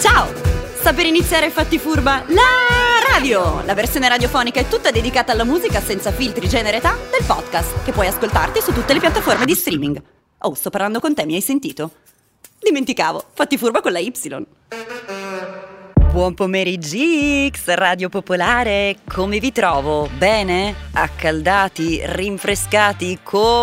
Ciao! Sta per iniziare Fatti Furba, la radio! La versione radiofonica è tutta dedicata alla musica senza filtri, genere, età del podcast, che puoi ascoltarti su tutte le piattaforme di streaming. Oh, sto parlando con te, mi hai sentito? Dimenticavo, Fatti Furba con la Y. Buon pomeriggio, Radio Popolare, come vi trovo? Bene? Accaldati? Rinfrescati?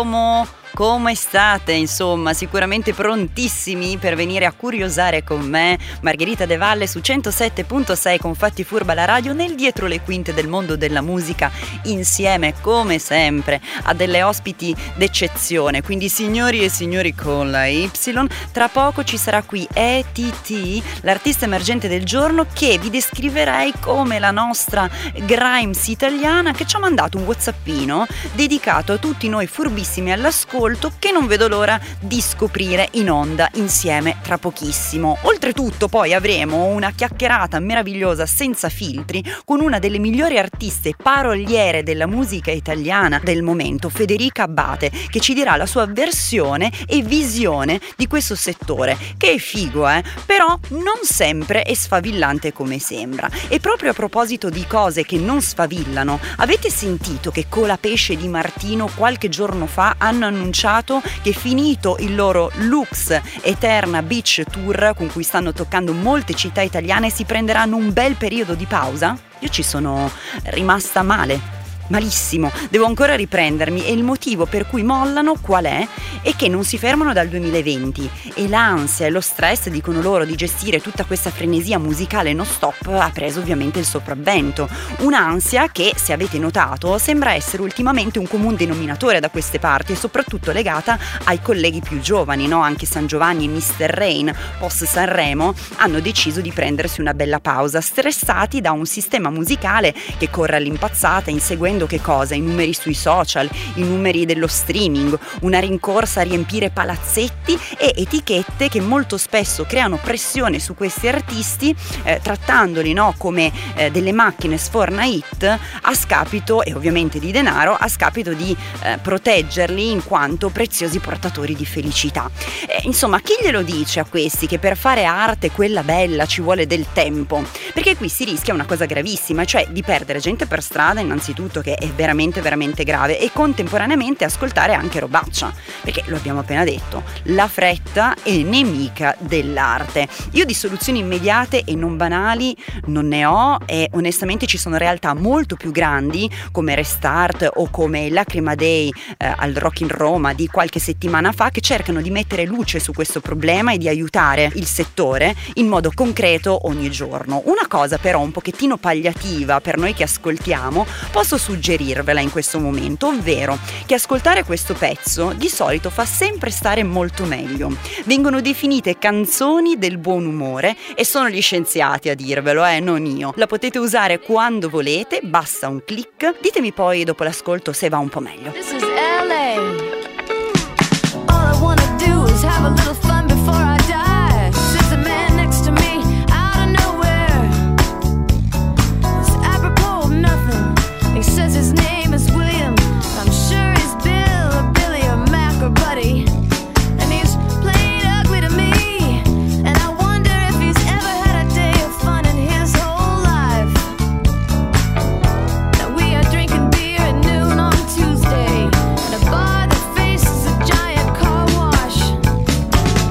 Come state? Insomma, sicuramente prontissimi per venire a curiosare con me, Margherita De Valle, su 107.6 con Fatti Furba la radio, nel dietro le quinte del mondo della musica, insieme come sempre a delle ospiti d'eccezione. Quindi signori e signori con la Y, tra poco ci sarà qui ETT, l'artista emergente del giorno, che vi descriverei come la nostra Grimes italiana, che ci ha mandato un whatsappino dedicato a tutti noi furbissimi all'ascolto, che non vedo l'ora di scoprire in onda insieme tra pochissimo. Oltretutto poi avremo una chiacchierata meravigliosa senza filtri con una delle migliori artiste paroliere della musica italiana del momento, Federica Abbate, che ci dirà la sua versione e visione di questo settore, che è figo, però non sempre è sfavillante come sembra. E proprio a proposito di cose che non sfavillano, avete sentito che Colapesce di Martino qualche giorno fa hanno annunciato che, finito il loro Lux Eterna Beach Tour, con cui stanno toccando molte città italiane, si prenderanno un bel periodo di pausa? Io ci sono rimasta malissimo, devo ancora riprendermi, e il motivo per cui mollano qual è? È che non si fermano dal 2020 e l'ansia e lo stress, dicono loro, di gestire tutta questa frenesia musicale non stop ha preso ovviamente il sopravvento. Un'ansia che, se avete notato, sembra essere ultimamente un comune denominatore da queste parti, e soprattutto legata ai colleghi più giovani, no? Anche San Giovanni e Mr. Rain, post Sanremo, hanno deciso di prendersi una bella pausa, stressati da un sistema musicale che corre all'impazzata, inseguendo che cosa? I numeri sui social, i numeri dello streaming, una rincorsa a riempire palazzetti e etichette che molto spesso creano pressione su questi artisti, trattandoli, no, come delle macchine sforna hit, a scapito, e ovviamente di denaro, a scapito di proteggerli in quanto preziosi portatori di felicità. Insomma, chi glielo dice a questi che per fare arte, quella bella, ci vuole del tempo? Perché qui si rischia una cosa gravissima, cioè di perdere gente per strada, innanzitutto, che è veramente veramente grave, e contemporaneamente ascoltare anche robaccia, perché lo abbiamo appena detto, la fretta è nemica dell'arte. Io di soluzioni immediate e non banali non ne ho, e onestamente ci sono realtà molto più grandi come Restart o come Lacrima Day al Rock in Roma di qualche settimana fa, che cercano di mettere luce su questo problema e di aiutare il settore in modo concreto ogni giorno. Una cosa però un pochettino palliativa per noi che ascoltiamo posso suggerirvela in questo momento, ovvero che ascoltare questo pezzo di solito fa sempre stare molto meglio. Vengono definite canzoni del buon umore e sono gli scienziati a dirvelo, non io. La potete usare quando volete, basta un click. Ditemi poi dopo l'ascolto se va un po' meglio. This is LA. All I wanna do is have a little fun before I die. Sits a man next to me out of nowhere. It's apropos of nothing. He says his name is William. I'm sure he's Bill or Billy or Mac or Buddy. And he's plain ugly to me. And I wonder if he's ever had a day of fun in his whole life. Now we are drinking beer at noon on Tuesday. And a bar that faces a giant car wash.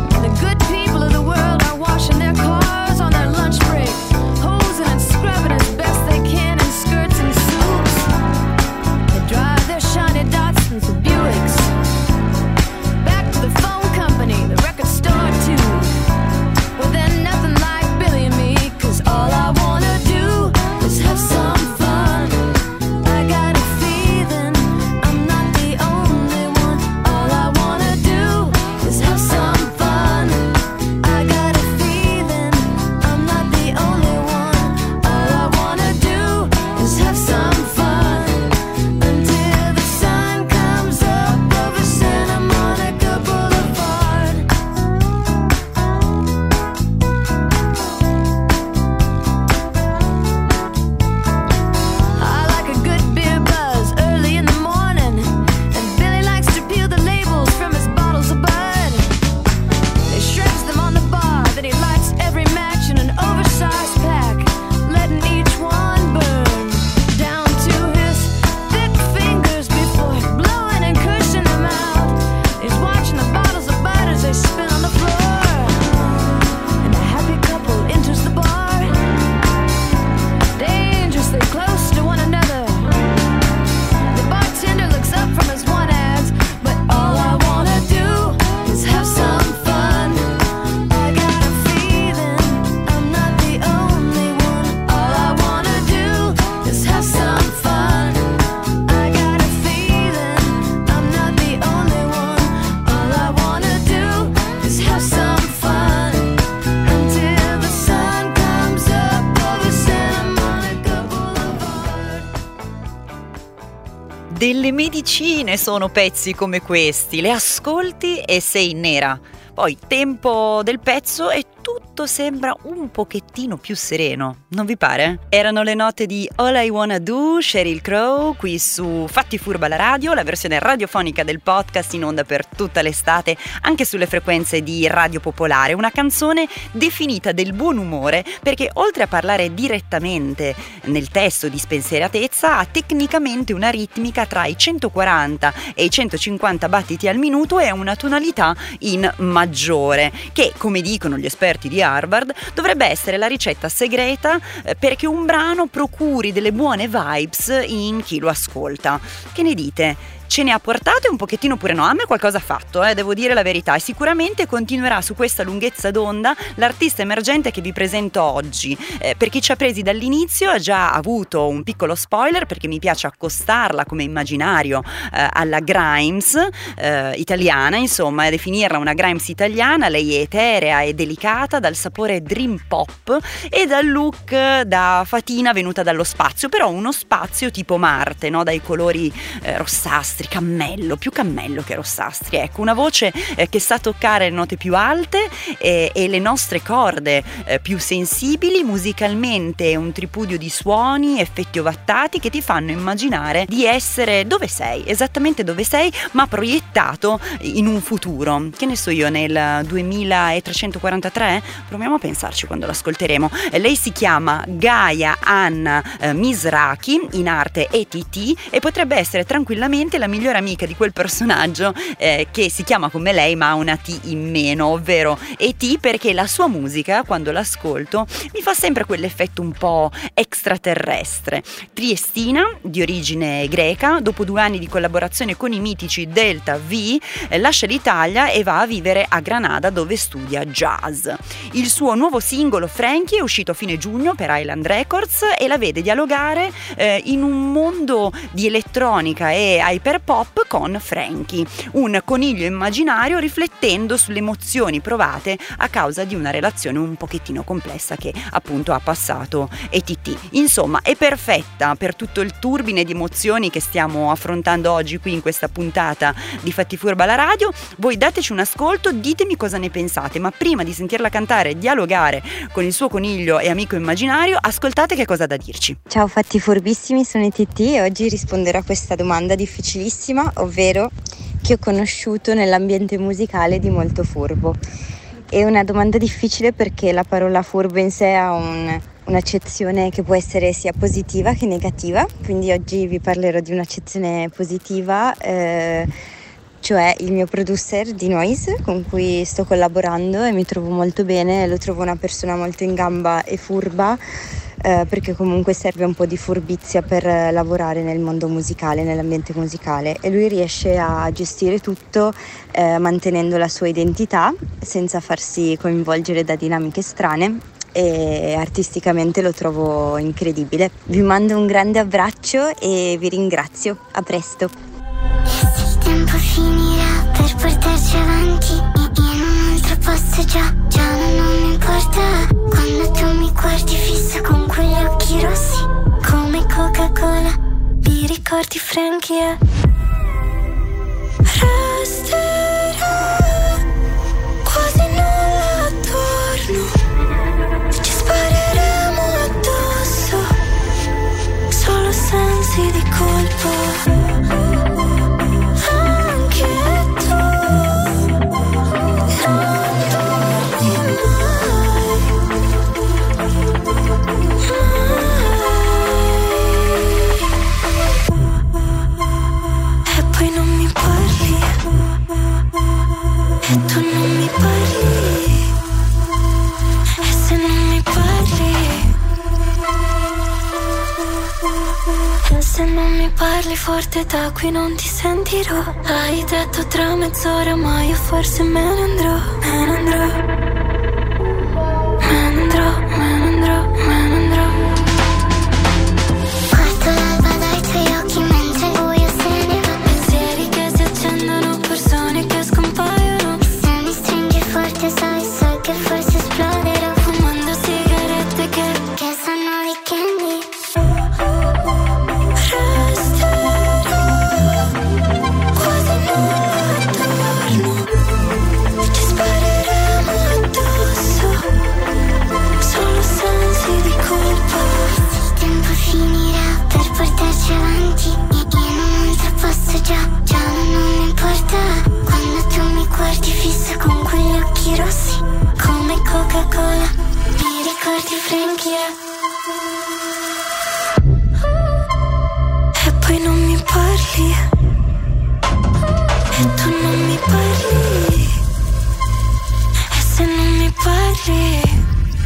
Nelle medicine sono pezzi come questi, le ascolti e sei nera. Poi tempo del pezzo e tutto sembra un pochettino più sereno, non vi pare? Erano le note di All I Wanna Do, Sheryl Crow, qui su Fatti Furba la radio, la versione radiofonica del podcast in onda per tutta l'estate, anche sulle frequenze di Radio Popolare, una canzone definita del buon umore perché oltre a parlare direttamente nel testo di spensieratezza ha tecnicamente una ritmica tra i 140 e i 150 battiti al minuto e una tonalità in maggiore, che come dicono gli esperti di Harvard dovrebbe essere la ricetta segreta perché un brano procuri delle buone vibes in chi lo ascolta. Che ne dite? Ce ne ha portate un pochettino pure no, a me qualcosa ha fatto, devo dire la verità, e sicuramente continuerà su questa lunghezza d'onda l'artista emergente che vi presento oggi. Per chi ci ha presi dall'inizio ha già avuto un piccolo spoiler perché mi piace accostarla come immaginario alla Grimes italiana, insomma definirla una Grimes italiana. Lei è eterea e delicata, dal sapore dream pop e dal look da fatina venuta dallo spazio, però uno spazio tipo Marte, no? Dai colori rossastri, cammello, più cammello che rossastri, ecco, una voce che sa toccare le note più alte e le nostre corde più sensibili, musicalmente un tripudio di suoni, effetti ovattati che ti fanno immaginare di essere dove sei, esattamente dove sei, ma proiettato in un futuro, che ne so io, nel 2343, proviamo a pensarci quando l'ascolteremo. Lei si chiama Gaia Anna Misraki, in arte ETT, e potrebbe essere tranquillamente la migliore amica di quel personaggio che si chiama come lei ma ha una T in meno, ovvero ET, perché la sua musica quando l'ascolto mi fa sempre quell'effetto un po' extraterrestre. Triestina, di origine greca, dopo 2 anni di collaborazione con i mitici Delta V, lascia l'Italia e va a vivere a Granada dove studia jazz. Il suo nuovo singolo Frankie è uscito a fine giugno per Island Records e la vede dialogare in un mondo di elettronica e hyperpop con Frankie, un coniglio immaginario riflettendo sulle emozioni provate a causa di una relazione un pochettino complessa che appunto ha passato ETT. Insomma, è perfetta per tutto il turbine di emozioni che stiamo affrontando oggi qui in questa puntata di Fatti Furba la radio. Voi dateci un ascolto, ditemi cosa ne pensate, ma prima di sentirla cantare e dialogare con il suo coniglio e amico immaginario, ascoltate che cosa ha da dirci. Ciao Fatti Furbissimi, sono ETT e oggi risponderò a questa domanda difficilissima, ovvero chi ho conosciuto nell'ambiente musicale di molto furbo. È una domanda difficile perché la parola furbo in sé ha un'accezione che può essere sia positiva che negativa, quindi oggi vi parlerò di un'accezione positiva, cioè il mio producer di Noise con cui sto collaborando e mi trovo molto bene, lo trovo una persona molto in gamba e furba, perché comunque serve un po' di furbizia per lavorare nel mondo musicale, nell'ambiente musicale, e lui riesce a gestire tutto mantenendo la sua identità senza farsi coinvolgere da dinamiche strane, e artisticamente lo trovo incredibile. Vi mando un grande abbraccio e vi ringrazio, a presto. Il tempo finirà per portarci avanti in un altro posto, già non mi importa. Quando tu mi guardi fissa con quegli occhi rossi come Coca-Cola, mi ricordi Frankie? Resterò quasi nulla attorno, ci spareremo addosso, solo sensi di colpa. Se non mi parli forte da qui non ti sentirò. Hai detto tra mezz'ora ma io forse me ne andrò. Guardo l'alba dai tuoi occhi mentre il buio se ne va. Pensieri che si accendono, persone che scompaiono. Se mi stringi forte sai che forse esploderò. Fumando sigarette che sono weekendi. Resterò occhi rossi come Coca-Cola. Mi ricordi Frankie? E poi non mi parli, e tu non mi parli, e se non mi parli.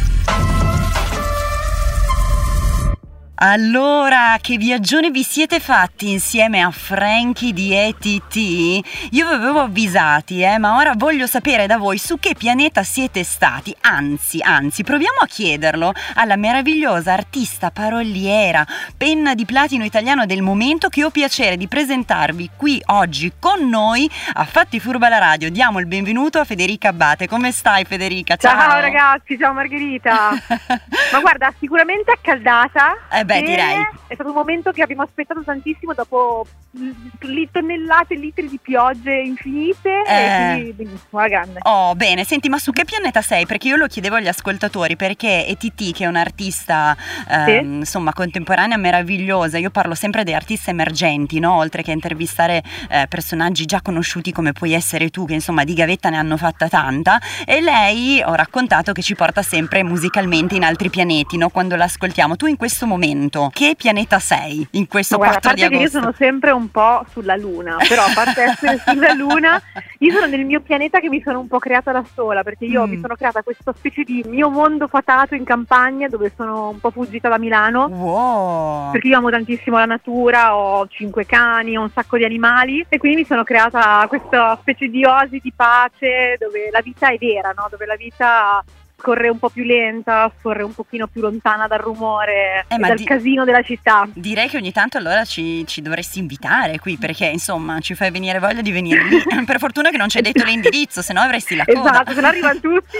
Allora, che viaggione vi siete fatti insieme a Frankie di ETT? Io vi avevo avvisati, ma ora voglio sapere da voi su che pianeta siete stati. Anzi, proviamo a chiederlo alla meravigliosa artista paroliera, penna di platino italiano del momento, che ho piacere di presentarvi qui oggi con noi a Fatti Furba la Radio. Diamo il benvenuto a Federica Abbate. Come stai, Federica? Ciao ragazzi, ciao Margherita. Ma guarda, sicuramente accaldata. Direi. È stato un momento che abbiamo aspettato tantissimo dopo tonnellate e litri di piogge infinite e quindi benissimo, alla grande. Oh, bene. Senti, ma su che pianeta sei? Perché io lo chiedevo agli ascoltatori, perché ETT, che è un'artista insomma contemporanea meravigliosa, io parlo sempre di artisti emergenti, no? Oltre che intervistare personaggi già conosciuti come puoi essere tu, che insomma di gavetta ne hanno fatta tanta, e lei, ho raccontato, che ci porta sempre musicalmente in altri pianeti, no? Quando l'ascoltiamo. Tu in questo momento che pianeta sei in questo 4 di agosto? Che io sono sempre un po' sulla Luna, però a parte essere sulla Luna, io sono nel mio pianeta che mi sono un po' creata da sola, perché io mi sono creata questa specie di mio mondo fatato in campagna, dove sono un po' fuggita da Milano. Wow. Perché io amo tantissimo la natura, ho 5 cani, ho un sacco di animali, e quindi mi sono creata questa specie di oasi di pace dove la vita è vera, no? Dove la vita scorre un po' più lenta, scorre un pochino più lontana dal rumore e dal casino della città. Direi che ogni tanto allora ci dovresti invitare qui, perché insomma ci fai venire voglia di venire lì. Per fortuna che non ci hai detto l'indirizzo, se no avresti la coda. Esatto, se no arrivano tutti.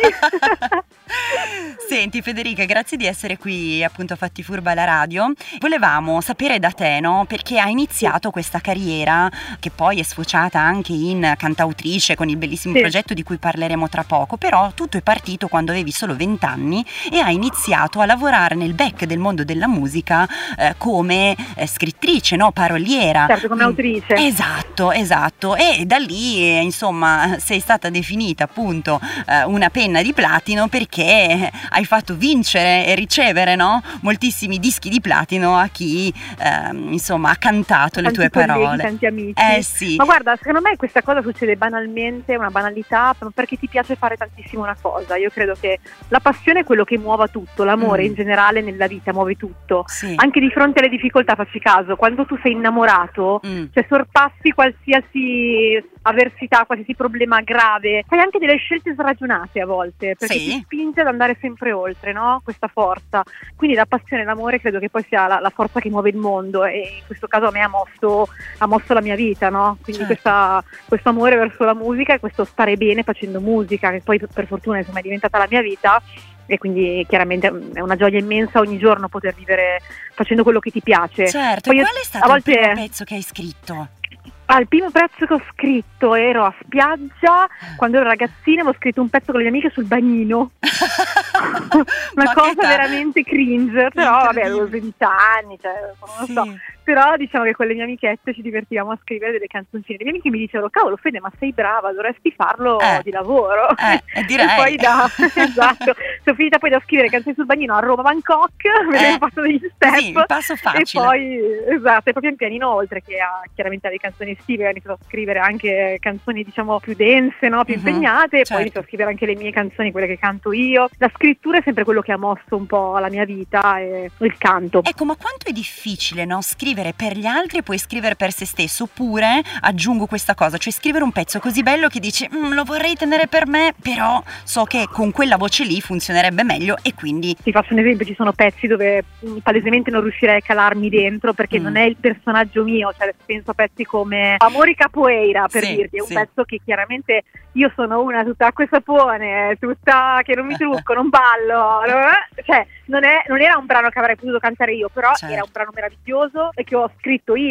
Senti Federica, grazie di essere qui appunto a Fatti Furba alla radio. Volevamo sapere da te, no? Perché hai iniziato questa carriera che poi è sfociata anche in cantautrice con il bellissimo progetto di cui parleremo tra poco, però tutto è partito quando avevi solo 20 anni e hai iniziato a lavorare nel back del mondo della musica come scrittrice, no? Paroliera. Certo, come autrice. Esatto, e da lì insomma sei stata definita appunto una penna di platino, perché hai fatto vincere e ricevere, no? Moltissimi dischi di platino a chi insomma ha cantato le tue parole. Tanti amici. Sì. Ma guarda, secondo me questa cosa succede banalmente, una banalità, perché ti piace fare tantissimo una cosa. Io credo che la passione è quello che muova tutto, l'amore in generale nella vita muove tutto. Sì. Anche di fronte alle difficoltà, facci caso, quando tu sei innamorato, cioè sorpassi qualsiasi avversità, qualsiasi problema grave, fai anche delle scelte sragionate a volte, perché ti spinge ad andare sempre oltre, no? Questa forza. Quindi la passione e l'amore credo che poi sia la forza che muove il mondo, e in questo caso a me ha mosso la mia vita, no? Quindi questo amore verso la musica e questo stare bene facendo musica, che poi per fortuna insomma è diventata la mia vita, e quindi chiaramente è una gioia immensa ogni giorno poter vivere facendo quello che ti piace. Certo, poi qual è stato il primo pezzo che hai scritto? Il primo pezzo che ho scritto ero a spiaggia, quando ero ragazzina, avevo scritto un pezzo con le mie amiche sul bagnino. Una cosa veramente cringe, però vabbè, avevo 16 anni, cioè, non lo so. Però diciamo che con le mie amichette ci divertivamo a scrivere delle canzoncine. Le mie amiche mi dicevano: cavolo Fede, ma sei brava, dovresti farlo di lavoro. Direi. E poi esatto, sono finita poi da scrivere canzoni sul bagnino a Roma, Bangkok, avevo fatto degli step. Sì, il passo facile. E poi, esatto, e poi pian pianino, oltre che chiaramente alle canzoni estive, ho iniziato a scrivere anche canzoni diciamo più dense, no? Più impegnate, e poi ho iniziato a scrivere anche le mie canzoni, quelle che canto io. La scrittura è sempre quello che ha mosso un po' la mia vita, e il canto. Ecco, ma quanto è difficile, no? Scrivere per gli altri e poi scrivere per se stesso, oppure aggiungo questa cosa, cioè scrivere un pezzo così bello che dici lo vorrei tenere per me, però so che con quella voce lì funzionerebbe meglio, e quindi... Ti faccio un esempio: ci sono pezzi dove palesemente non riuscirei a calarmi dentro perché non è il personaggio mio, cioè penso a pezzi come Amori Capoeira, per dirti, è un pezzo che chiaramente io sono una tutta acqua e sapone, tutta che non mi trucco, non ballo, cioè non era un brano che avrei potuto cantare io, però era un brano meraviglioso e che ho scritto io,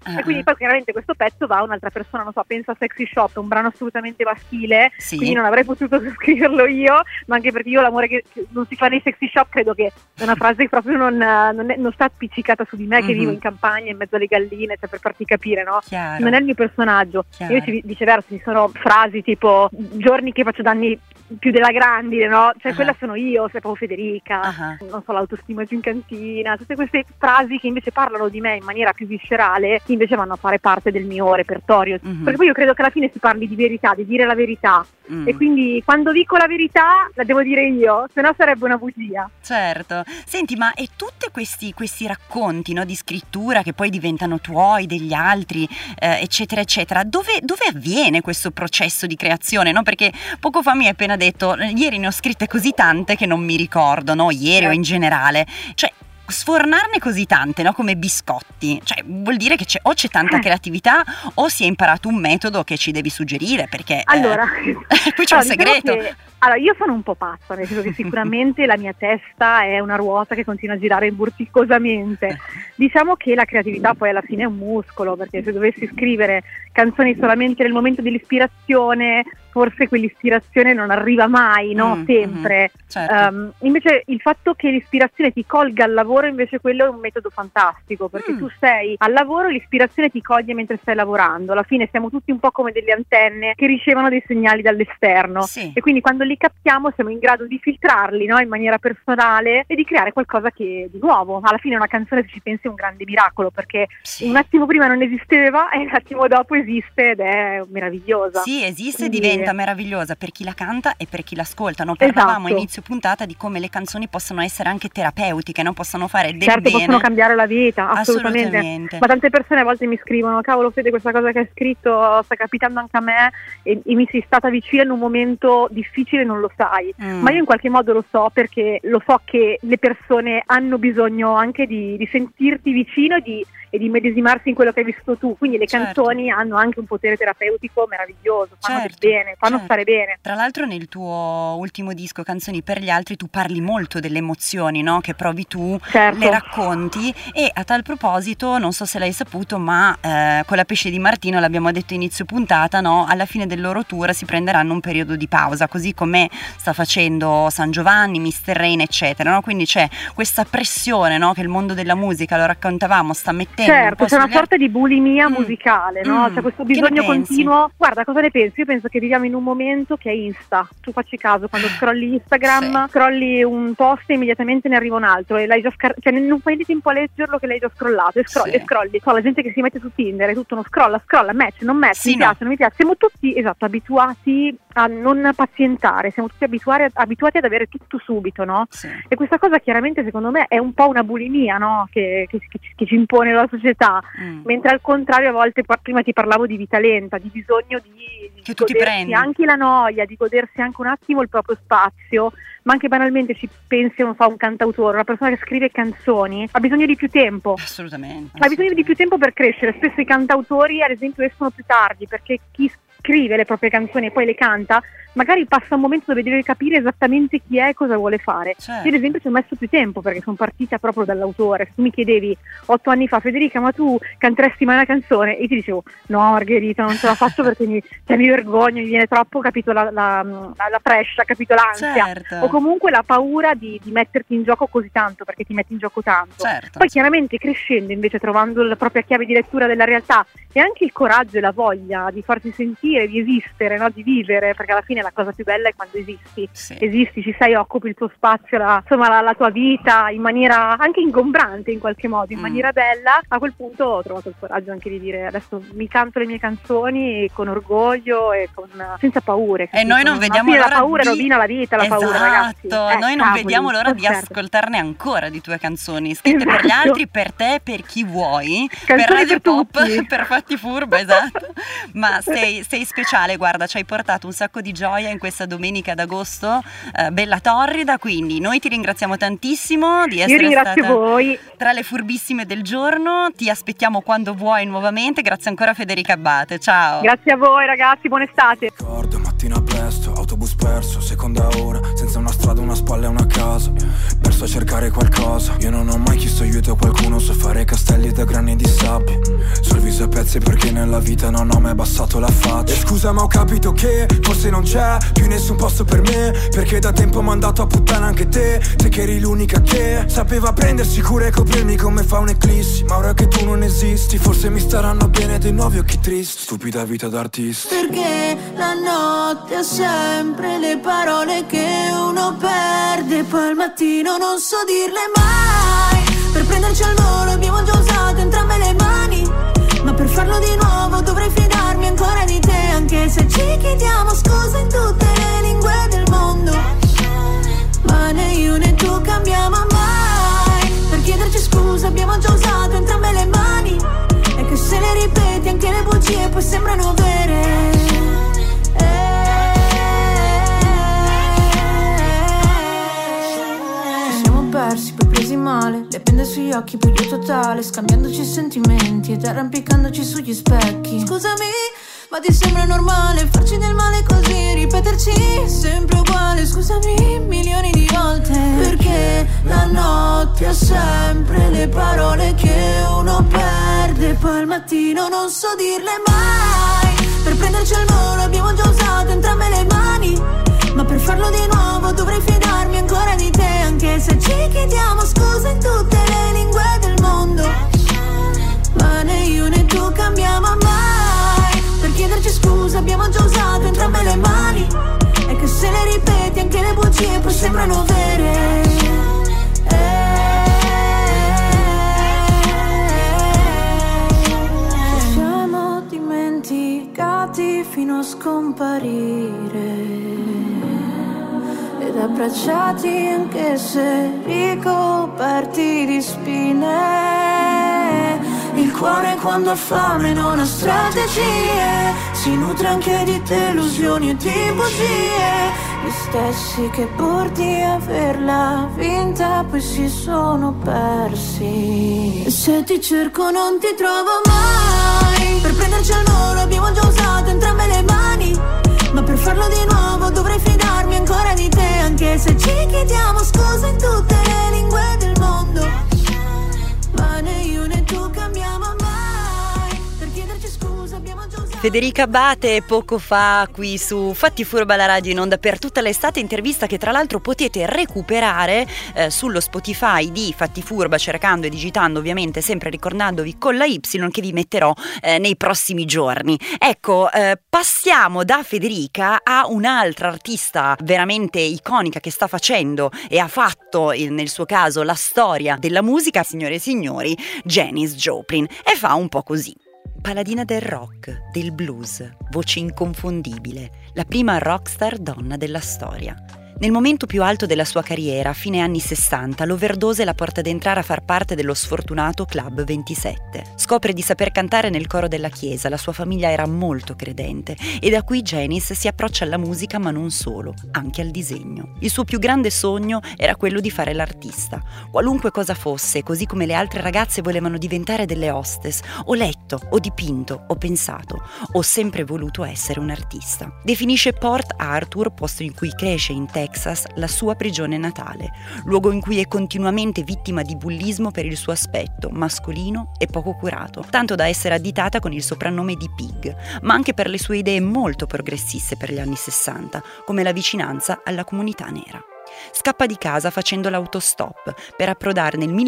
E quindi poi chiaramente questo pezzo va a un'altra persona, non so, pensa a Sexy Shop, un brano assolutamente maschile, quindi non avrei potuto scriverlo io, ma anche perché io l'amore che non si fa nei Sexy Shop credo che è una frase che proprio non sta appiccicata su di me, che vivo in campagna in mezzo alle galline, cioè per farti capire, no? Chiaro. Non è il mio personaggio. Invece viceversa ci sono frasi tipo giorni che faccio danni più della grandine, no? Cioè quella sono io, sei proprio Federica, non so, l'autostima giù in cantina, tutte queste frasi che invece parlano di me in maniera più viscerale, che invece vanno a fare parte del mio repertorio, perché poi io credo che alla fine si parli di verità, di dire la verità, e quindi quando dico la verità la devo dire io, se no sarebbe una bugia. Certo. Senti, ma e tutti questi racconti, no, di scrittura che poi diventano tuoi, degli altri, eccetera eccetera, dove avviene questo processo di creazione, no? Perché poco fa mi hai appena detto, ieri ne ho scritte così tante che non mi ricordo, no? Ieri o in generale, cioè sfornarne così tante, no, come biscotti, cioè vuol dire che c'è tanta creatività, o si è imparato un metodo che ci devi suggerire, perché allora qui c'è un segreto. Allora, io sono un po' pazza, nel senso che sicuramente la mia testa è una ruota che continua a girare burticosamente. Diciamo che la creatività poi alla fine è un muscolo, perché se dovessi scrivere canzoni solamente nel momento dell'ispirazione, forse quell'ispirazione non arriva mai, no? Sempre. Certo. Invece il fatto che l'ispirazione ti colga al lavoro, invece quello è un metodo fantastico, perché tu sei al lavoro, l'ispirazione ti coglie mentre stai lavorando. Alla fine siamo tutti un po' come delle antenne che ricevono dei segnali dall'esterno, e quindi quando li captiamo siamo in grado di filtrarli, no? In maniera personale, e di creare qualcosa che di nuovo. Alla fine una canzone, se ci pensi, è un grande miracolo, perché un attimo prima non esisteva e un attimo dopo esiste ed è meravigliosa. Sì, esiste e diventa meravigliosa per chi la canta e per chi l'ascolta, no? Parlavamo inizio puntata di come le canzoni possono essere anche terapeutiche, no? Possono fare del bene. Possono cambiare la vita, assolutamente. Ma tante persone a volte mi scrivono: cavolo Fede, questa cosa che hai scritto sta capitando anche a me, e mi sei stata vicina in un momento difficile, non lo sai, ma io in qualche modo lo so, perché lo so che le persone hanno bisogno anche di sentirti vicino e di medesimarsi in quello che hai vissuto tu, quindi le canzoni hanno anche un potere terapeutico meraviglioso, fanno del bene, fanno stare bene. Tra l'altro nel tuo ultimo disco Canzoni per gli altri tu parli molto delle emozioni, no? Che provi tu, le racconti, e a tal proposito non so se l'hai saputo, ma con la Pesce di Martino, l'abbiamo detto inizio puntata, no? Alla fine del loro tour si prenderanno un periodo di pausa, così come sta facendo San Giovanni, Mr. Rain eccetera, no? Quindi c'è questa pressione, no? Che il mondo della musica, lo raccontavamo, sta mettendo c'è una sorta di bulimia musicale, no? C'è questo bisogno continuo. Guarda, cosa ne pensi? Io penso che viviamo in un momento che è Insta. Tu facci caso, quando scrolli Instagram, scrolli un post e immediatamente ne arriva un altro, e l'hai già cioè non fai di tempo a leggerlo che l'hai già scrollato, e scrolli. So, la gente che si mette su Tinder e tutto non scrolla, match, non match, mi piace, non mi piace. Siamo tutti abituati a non pazientare, siamo tutti abituati ad avere tutto subito, no? E questa cosa chiaramente secondo me è un po' una bulimia, no? Che ci impone la società, mentre al contrario a volte, prima ti parlavo di vita lenta, di bisogno di godersi anche la noia, di godersi anche un attimo il proprio spazio, ma anche banalmente ci pensi, non so, un cantautore, una persona che scrive canzoni ha bisogno di più tempo. Assolutamente. Ha bisogno di più tempo per crescere. Spesso i cantautori ad esempio escono più tardi, perché chi scrive le proprie canzoni e poi le canta magari passa un momento dove deve capire esattamente chi è e cosa vuole fare. Io ad esempio ci ho messo più tempo, perché sono partita proprio dall'autore. Se tu mi chiedevi 8 anni fa: Federica, ma tu canteresti mai una canzone? E io ti dicevo: no Margherita, non ce la faccio perché mi vergogno, mi viene troppo, capito, la prescia, capito, l'ansia, o comunque la paura di metterti in gioco così tanto, perché ti metti in gioco tanto. Poi chiaramente crescendo, invece, trovando la propria chiave di lettura della realtà e anche il coraggio e la voglia di farsi sentire, di esistere, no? Di vivere, perché alla fine la cosa più bella è quando esisti, ci sei, occupi il tuo spazio, la tua vita in maniera anche ingombrante in qualche modo, in maniera bella. A quel punto ho trovato il coraggio anche di dire: adesso mi canto le mie canzoni con orgoglio e senza paure. E noi non vediamo l'ora la paura rovina la vita, la paura, ragazzi. Noi non vediamo l'ora di ascoltarne ancora di tue canzoni scritte per gli altri, per te, per chi vuoi, canzoni per Radio Pop, tutti. per Fatti Furba, esatto. Ma sei speciale, guarda, ci hai portato un sacco di gioia in questa domenica d'agosto, bella torrida, quindi noi ti ringraziamo tantissimo di essere stata voi tra le furbissime del giorno. Ti aspettiamo quando vuoi nuovamente. Grazie ancora Federica Abbate, ciao. Grazie a voi ragazzi, buona estate. Ricordo mattina presto, autobus perso, seconda ora, senza una strada, una spalla e una casa, posto a cercare qualcosa. Io non ho mai chiesto aiuto a qualcuno, so fare castelli da grani di sabbia sul viso a pezzi perché nella vita non ho mai abbassato la faccia. E scusa ma ho capito che forse non c'è più nessun posto per me, perché da tempo m'ho mandato a puttana anche te che eri l'unica che sapeva prendersi cura e coprirmi come fa un'eclissi. Ma ora che tu non esisti forse mi staranno bene dei nuovi occhi tristi. Stupida vita d'artista. Perché la notte ha sempre le parole che uno perde, poi al mattino non so dirle mai. Per prenderci al volo abbiamo già usato entrambe le mani, ma per farlo di nuovo dovrei fidarmi ancora di te, anche se ci chiediamo scusa in tutte le lingue del mondo, ma né io né tu cambiamo mai. Per chiederci scusa abbiamo già usato entrambe le mani, e che se le ripeti anche le bugie poi sembrano vere. Ci siamo persi, poi presi male, le pende sugli occhi, buio totale, scambiandoci sentimenti ed arrampicandoci sugli specchi. Scusami, ma ti sembra normale farci del male così, ripeterci sempre uguale? Scusami milioni di volte. Perché la notte ha sempre le parole che uno perde, poi al mattino non so dirle mai. Per prenderci al volo abbiamo già usato entrambe le mani, ma per farlo di nuovo dovrei fidarmi ancora di te, anche se ci chiediamo scusa in tutte le lingue del mondo, ma né io né tu cambiamo mai. Per chiederci scusa abbiamo già usato entrambe le mani, e che se le ripeti anche le bugie poi sembrano vere. Ci siamo dimenticati fino a scomparire, ed abbracciati anche se ricoperti di spine. Il cuore quando ha fame non ha strategie, si nutre anche di delusioni e di bugie, gli stessi che pur di averla vinta poi si sono persi. E se ti cerco non ti trovo mai. Per prenderci al volo abbiamo già usato entrambe le mani, ma per farlo di nuovo dovrei fidarmi ancora di te, anche se ci chiediamo scusa in tutte le lingue del mondo, ma né io né tu cambiamo mai. Per chiederci scusa abbiamo già usato. Federica Abate poco fa qui su Fatti Furba, la radio in onda per tutta l'estate, intervista che tra l'altro potete recuperare sullo Spotify di Fatti Furba, cercando e digitando, ovviamente sempre ricordandovi con la Y, che vi metterò nei prossimi giorni. Ecco, passiamo da Federica a un'altra artista veramente iconica che sta facendo e ha fatto nel suo caso la storia della musica, signore e signori, Janis Joplin, e fa un po' così. Paladina del rock, del blues, voce inconfondibile, la prima rockstar donna della storia. Nel momento più alto della sua carriera, a fine anni 60, l'overdose la porta ad entrare a far parte dello sfortunato Club 27. Scopre di saper cantare nel coro della chiesa, la sua famiglia era molto credente, e da qui Janis si approccia alla musica, ma non solo, anche al disegno. Il suo più grande sogno era quello di fare l'artista. Qualunque cosa fosse, così come le altre ragazze volevano diventare delle hostess, ho letto, ho dipinto, ho pensato, ho sempre voluto essere un artista. Definisce Port Arthur, posto in cui cresce in Texas, la sua prigione natale, luogo in cui è continuamente vittima di bullismo per il suo aspetto mascolino e poco curato, tanto da essere additata con il soprannome di Pig, ma anche per le sue idee molto progressiste per gli anni 60, come la vicinanza alla comunità nera. Scappa di casa facendo l'autostop per approdare nel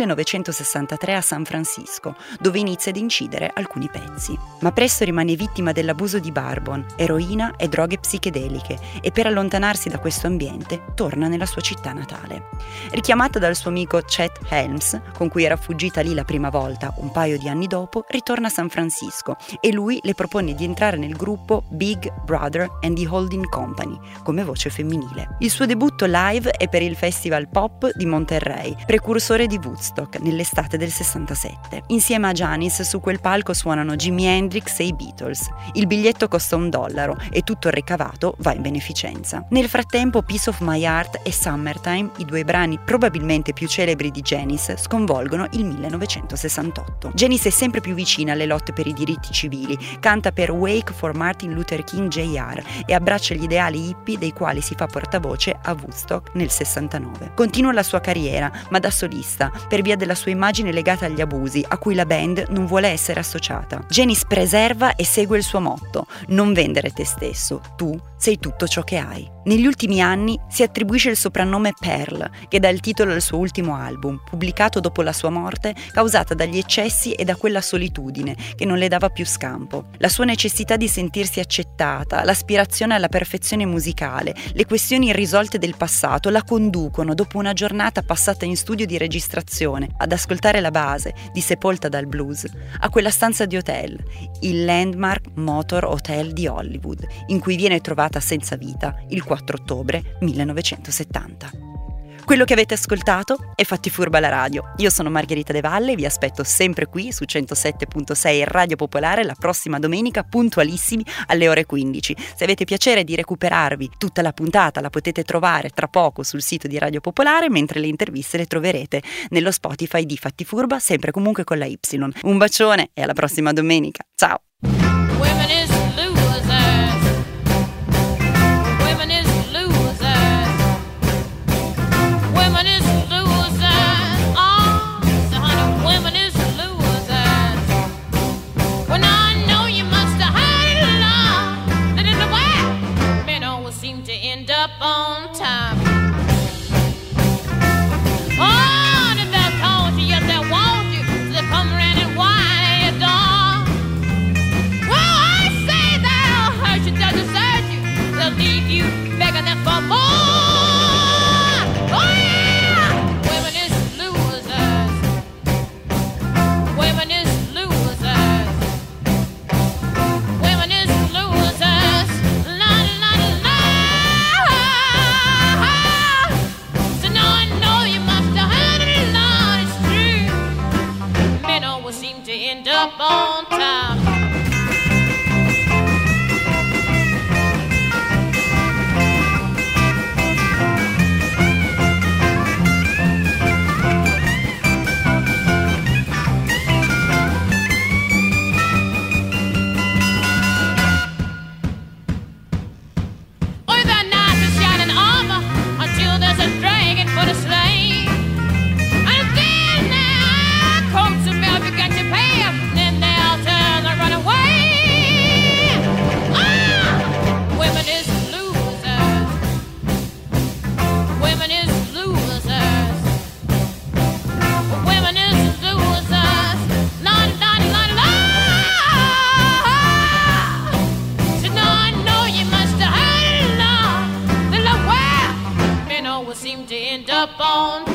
1963 a San Francisco, dove inizia ad incidere alcuni pezzi. Ma presto rimane vittima dell'abuso di bourbon, eroina e droghe psichedeliche, e per allontanarsi da questo ambiente torna nella sua città natale. Richiamata dal suo amico Chet Helms, con cui era fuggita lì la prima volta un paio di anni dopo, ritorna a San Francisco e lui le propone di entrare nel gruppo Big Brother and the Holding Company come voce femminile. Il suo debutto live è per il Festival Pop di Monterrey, precursore di Woodstock nell'estate del 67. Insieme a Janis su quel palco suonano Jimi Hendrix e i Beatles. Il biglietto costa $1 e tutto il ricavato va in beneficenza. Nel frattempo Piece of My Heart e Summertime, i due brani probabilmente più celebri di Janis, sconvolgono il 1968. Janis è sempre più vicina alle lotte per i diritti civili, canta per Wake for Martin Luther King Jr. e abbraccia gli ideali hippie dei quali si fa portavoce a Woodstock nel 69. Continua la sua carriera, ma da solista, per via della sua immagine legata agli abusi a cui la band non vuole essere associata. Janis preserva e segue il suo motto: non vendere te stesso, tu sei tutto ciò che hai. Negli ultimi anni si attribuisce il soprannome Pearl, che dà il titolo al suo ultimo album, pubblicato dopo la sua morte, causata dagli eccessi e da quella solitudine che non le dava più scampo. La sua necessità di sentirsi accettata, l'aspirazione alla perfezione musicale, le questioni irrisolte del passato la conducono, dopo una giornata passata in studio di registrazione, ad ascoltare la base di Sepolta dal Blues, a quella stanza di hotel, il Landmark Motor Hotel di Hollywood, in cui viene trovata senza vita il 4 ottobre 1970. Quello che avete ascoltato è Fatti Furba la radio. Io sono Margherita De Valle e vi aspetto sempre qui su 107.6 Radio Popolare la prossima domenica puntualissimi alle ore 15. Se avete piacere di recuperarvi tutta la puntata la potete trovare tra poco sul sito di Radio Popolare, mentre le interviste le troverete nello Spotify di Fatti Furba, sempre comunque con la Y. Un bacione e alla prossima domenica. Ciao! Up on time. With a knife and shining armor until there's a dragon for the slain. And then there comes a bill you got to pay him. Then they'll turn and run away. Ah! Women is losers. Women is losers. Women is losers. La la la la. So now I know you must have heard it all. The love where men always seem to end up on